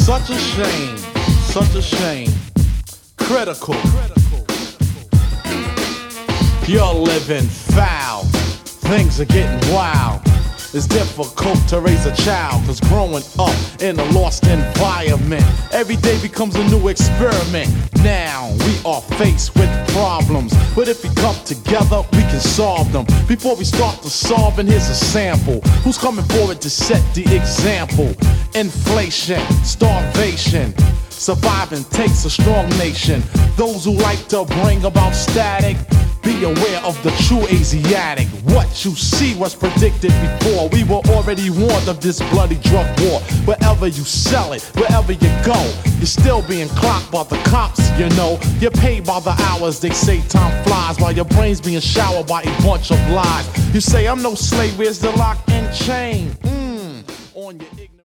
Such a shame, such a shame. Critical. You're living foul. Things are getting wild. It's difficult to raise a child, cause growing up in a lost environment, every day becomes a new experiment. Now we are faced with problems, but if we come together, we can solve them. Before we start to solve, and here's a sample. Who's coming forward to set the example? Inflation, starvation, surviving takes a strong nation. Those who like to bring about static, be aware of the true Asiatic. What you see was predicted before. We were already warned of this bloody drug war. Wherever you sell it, wherever you go, you're still being clocked by the cops, you know. You're paid by the hours, they say time flies, while your brain's being showered by a bunch of lies. You say, I'm no slave, where's the lock and chain? On your ignorance.